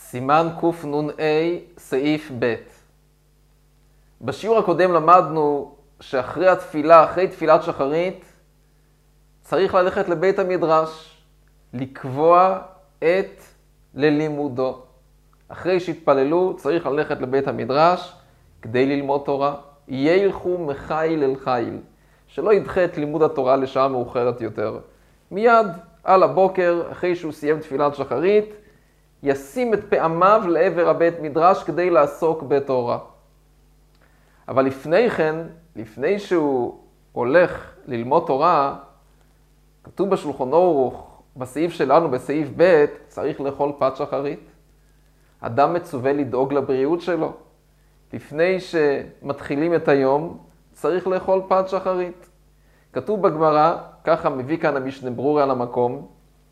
סימן קנ"ה, סעיף ב'. בשיעור הקודם למדנו שאחרי התפילה, אחרי תפילת שחרית, צריך ללכת לבית המדרש, לקבוע עת ללימודו. אחרי שהתפללו, צריך ללכת לבית המדרש כדי ללמוד תורה. ילכו מחיל אל חיל, שלא ידחה את לימוד התורה לשעה מאוחרת יותר. מיד על הבוקר, אחרי שהוא סיים תפילת שחרית, ישים את פעמיו לעבר הבית מדרש כדי לעסוק בתורה. אבל לפני כן, לפני שהוא הולך ללמוד תורה, כתוב בשולחן ערוך, בסעיף שלנו, בסעיף ב', צריך לאכול פת שחרית. אדם מצווה לדאוג לבריאות שלו. לפני שמתחילים את היום, צריך לאכול פת שחרית. כתוב בגמרא, ככה מביא כאן המשנה ברורה על המקום,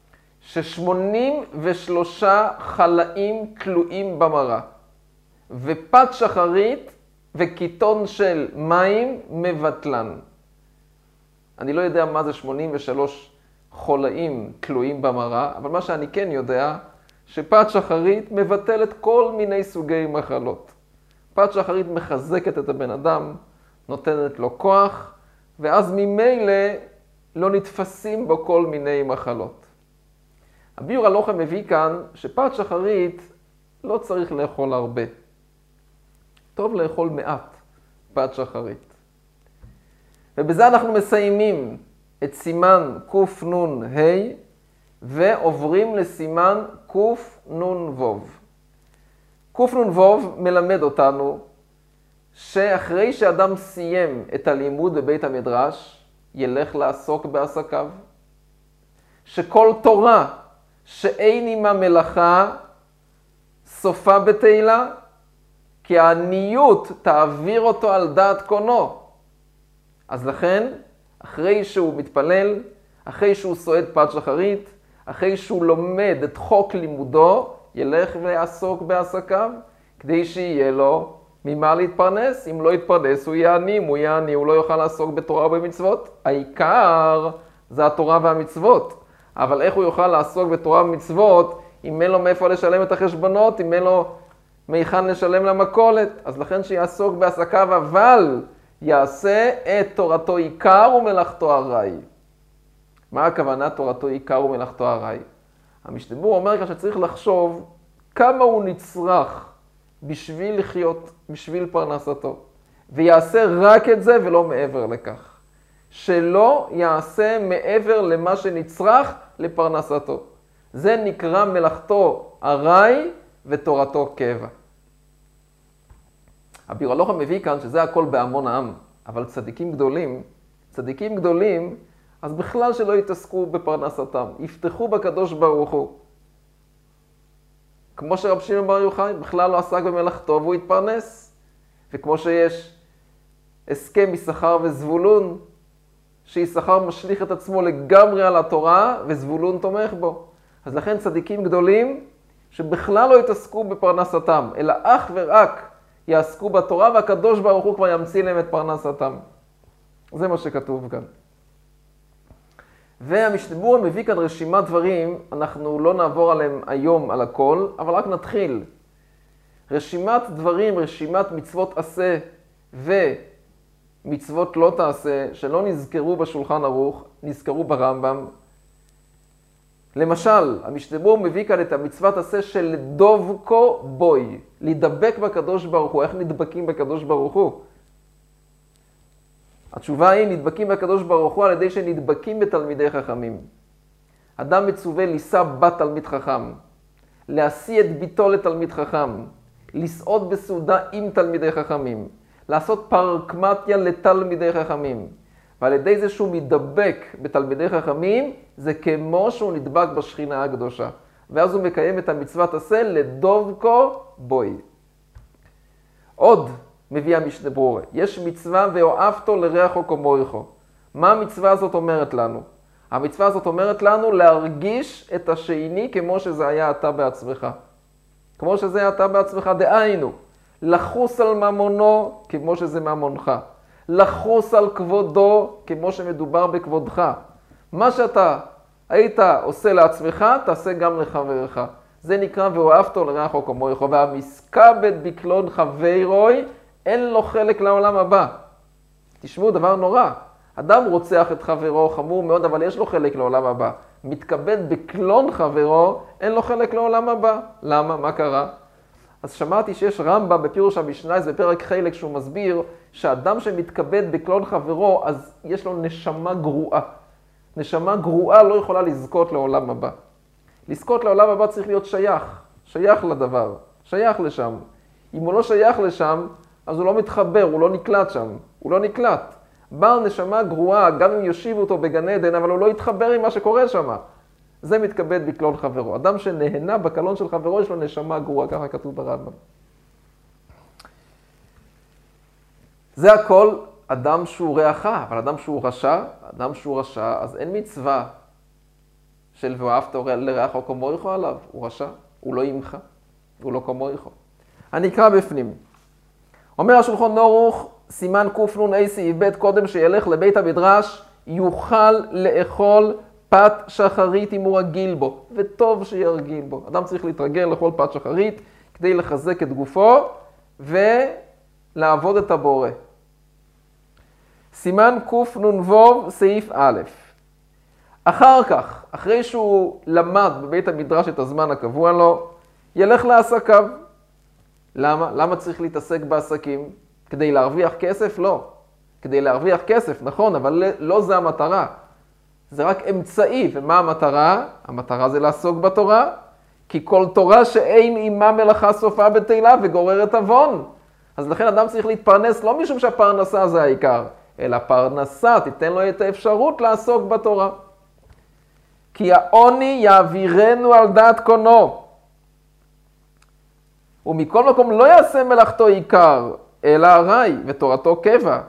ש83 חלאים תלויים במראה, ופת שחרית וקיטון של מים מבטלן. אני לא יודע מה זה 83 חולאים תלויים במראה, אבל מה שאני כן יודע, שפת שחרית מבטלת כל מיני סוגי מחלות. פת שחרית מחזקת את הבן אדם, נותנת לו כוח, ואז ממילא לא נתפסים בו כל מיני מחלות. הביאור הלכה מביא כאן שפת שחרית לא צריך לאכול הרבה. טוב לאכול מעט פת שחרית. ובזה אנחנו מסיימים את סימן קנ"ה ועוברים לסימן קנ"ו. קנ"ו מלמד אותנו שאחרי שאדם סיים את הלימוד בבית המדרש, ילך לעסוק בעסקיו. שכל תורה שאין עימה מלאכה, סופה בתהילה, כי העניות תעביר אותו על דעת קונו. אז לכן, אחרי שהוא מתפלל, אחרי שהוא סועד פת שחרית, אחרי שהוא לומד את חוק לימודו, ילך ויעסוק בעסקיו, כדי שיהיה לו ממה להתפרנס. אם לא יתפרנס, הוא יהיה עני. אם הוא יהיה עני, הוא לא יוכל לעסוק בתורה ובמצוות. העיקר זה התורה והמצוות. אבל איך הוא יוכל לעסוק בתורה ומצוות אם אין לו מאיפה לשלם את החשבונות, אם אין לו מיכן לשלם למכולת? אז לכן שיעסוק בעסקיו, אבל יעשה את תורתו עיקר ומלאכתו עראי. מה הכוונה תורתו עיקר ומלאכתו עראי? המשנה ברורה אומר כאן שצריך לחשוב כמה הוא נצרך בשביל לחיות, בשביל פרנסתו. ויעשה רק את זה ולא מעבר לכך. שלא יעשה מעבר למה שנצרך לפרנסתו. זה נקרא מלאכתו עראי ותורתו קבע. הביאור הלכה מביא כאן שזה הכל בהמון העם, אבל צדיקים גדולים, אז בכלל שלא יתעסקו בפרנסתם, יפתחו בקדוש ברוך הוא. כמו שרב שמעון בר יוחאי בכלל לא עסק במלאכתו והוא התפרנס. וכמו שיש הסכם יששכר וזבולון, שיששכר משליך את עצמו לגמרי על התורה וזבולון תומך בו. אז לכן צדיקים גדולים שבכלל לא יתעסקו בפרנסתם, אלא אך ורק יעסקו בתורה, והקדוש ברוך הוא כבר ימציא להם את פרנסתם. זה מה שכתוב כאן. והמשנה ברורה מביא כאן רשימת דברים, אנחנו לא נעבור עליהם היום על הכל, אבל רק נתחיל. רשימת דברים, רשימת מצוות עשה ומצוות לא תעשה, שלא נזכרו בשולחן ערוך, נזכרו ברמב"ם. למשל, המשנה ברורה מביא כאן את המצוות עשה של דבקו בוי, להידבק בקדוש ברוך הוא. איך נדבקים בקדוש ברוך הוא? התשובה היא, נדבקים בקדוש ברוך הוא על ידי שנדבקים בתלמידי חכמים. אדם מצווה לישא בת תלמיד חכם, להשיא את ביתו לתלמיד חכם, לסעוד בסעודה עם תלמידי חכמים, לעשות פרקמטיה לתלמידי חכמים. ועל ידי זה שהוא מדבק בתלמידי חכמים, זה כמו שהוא נדבק בשכינה הקדושה. ואז הוא מקיים את המצוות עשה לדבקו בוי. עוד מביא המשנה ברורה, יש מצווה ואוהבתו לרעך כמוך. מה המצווה הזאת אומרת לנו? המצווה הזאת אומרת לנו להרגיש את השני כמו שזה היה אתה בעצמך. כמו שזה היה אתה בעצמך, דהיינו, לחוס על ממונו כמו שזה ממונך. לחוס על כבודו כמו שמדובר בכבודך. מה שאתה היית עושה לעצמך, תעשה גם לחברך. זה נקרא ואוהבתו לרעך כמוך, והמסכבד בקלון חברוי, אין לו חלק לעולם הבא. תשמעו, דבר נורא. אדם רוצח את חברו, חמור מאוד, אבל יש לו חלק לעולם הבא. מתכבד בקלון חברו, אין לו חלק לעולם הבא. למה? מה קרה? אז שמעתי שיש רמב"ם בפירוש המשנה, זה בפרק חלק שהוא מסביר, שאדם שמתכבד בקלון חברו, אז יש לו נשמה גרועה. נשמה גרועה לא יכולה לזכות לעולם הבא. לזכות לעולם הבא צריך להיות שייך לדבר, שייך לשם. אם הוא לא שייך לשם, אז הוא לא מתחבר, הוא לא נקלט שם, הוא לא נקלט. בעל נשמה גרועה, גם אם יושיבו אותו בגן עדן, אבל הוא לא יתחבר עם מה שקורה שם. זה מתכבד בקלון חברו. אדם שנהנה בקלון של חברו, יש לו נשמה גרועה, ככה כתוב ברמב"ם. זה הכל אדם שהוא רעך, אבל אדם שהוא רשע, אז אין מצווה של ואהבת לרעך כמוך עליו. הוא רשע, הוא לא עמך, הוא לא כמוך. אני אקרא בפנים. אומר השולחן ערוך, סימן קנ"ה סעיף ב', קודם שילך לבית המדרש, יוכל לאכול פת שחרית אם הוא רגיל בו, וטוב שירגיל בו. אדם צריך להתרגל לאכול פת שחרית כדי לחזק את גופו ולעבוד את הבורא. סימן קנ"ו סעיף א'. אחר כך, אחרי שהוא למד בבית המדרש את הזמן הקבוע לו, ילך לעסקיו. למה? למה צריך להתעסק בעסקים? כדי להרוויח כסף? לא. כדי להרוויח כסף, נכון, אבל לא זה המטרה. זה רק אמצעי. ומה המטרה? המטרה זה לעסוק בתורה. כי כל תורה שאין עימה מלאכה סופה בטלה וגוררת עוון. אז לכן אדם צריך להתפרנס לא משום שהפרנסה זה העיקר, אלא פרנסה תיתן לו את האפשרות לעסוק בתורה. כי העוני יעבירנו על דעת קונו. ומכל מקום לא יעשה מלאכתו עיקר, אלא הרי, ותורתו קבע.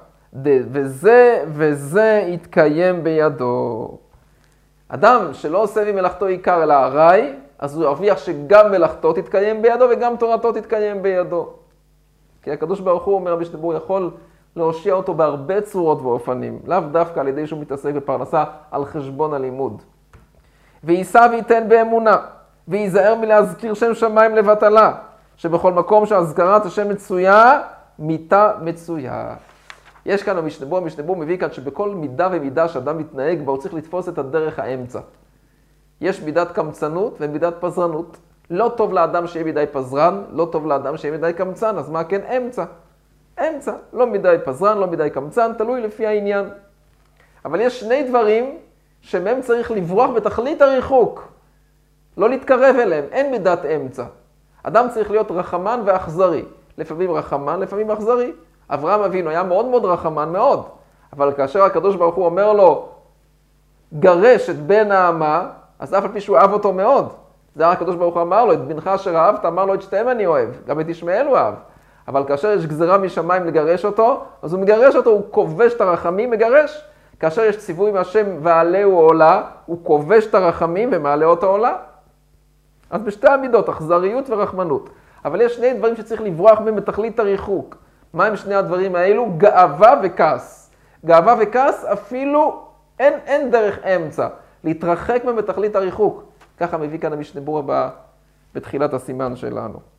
וזה יתקיים בידו. אדם שלא עושה ממלאכתו עיקר, אלא הרי, אז הוא ירוויח שגם מלאכתו תתקיים בידו, וגם תורתו תתקיים בידו. כי הקדוש ברוך הוא אומר, בשדבור יכול להושיע אותו בהרבה צורות ואופנים, לאו דווקא על ידי שהוא מתעסק בפרנסה על חשבון הלימוד. ויישא וייתן באמונה, וייזהר מלהזכיר שם שמיים לבטלה, שבכל מקום שהזכרת השם מצויה, מיתה מצויה. יש כאן המשנבור מביא כאן שבכל מידה ומידה שאדם מתנהג בה, הוא צריך לתפוס את הדרך האמצע. יש מידת קמצנות ומידת פזרנות. לא טוב לאדם שיהיה מדי פזרן, לא טוב לאדם שיהיה מדי קמצן, אז מה כן? אמצע. אמצע, לא מדי פזרן, לא מדי קמצן, תלוי לפי העניין. אבל יש שני דברים שמהם צריך לברוח בתכלית הריחוק. לא להתקרב אליהם, אין מידת אמצע. אדם צריך להיות רחמן ואכזרי. לפעמים רחמן, לפעמים אכזרי. אברהם אבינו היה מאוד מאוד רחמן מאוד. אבל כאשר הקדוש ברוך הוא אומר לו, גרש את בן האמה, אז אף על פי שהוא אהב אותו מאוד. זה הקדוש ברוך הוא אמר לו, את בנך אשר אהבת, אמר לו את שתיהם אני אוהב. גם את ישמעאל הוא אהב. אבל כאשר יש גזרה משמיים לגרש אותו, אז הוא מגרש אותו, הוא כובש את הרחמים, מגרש. כאשר יש ציווי מהשם ועלהו עולה, הוא כובש את הרחמים ומעלה אותו עולה. אז בשתי המידות, אכזריות ורחמנות. אבל יש שני דברים שצריך לברוח מהם בתכלית הריחוק. מה הם שני הדברים האלו? גאווה וכעס. גאווה וכעס אפילו אין דרך אמצע. להתרחק מהם בתכלית הריחוק. ככה מביא כאן המשנה ברורה בתחילת הסימן שלנו.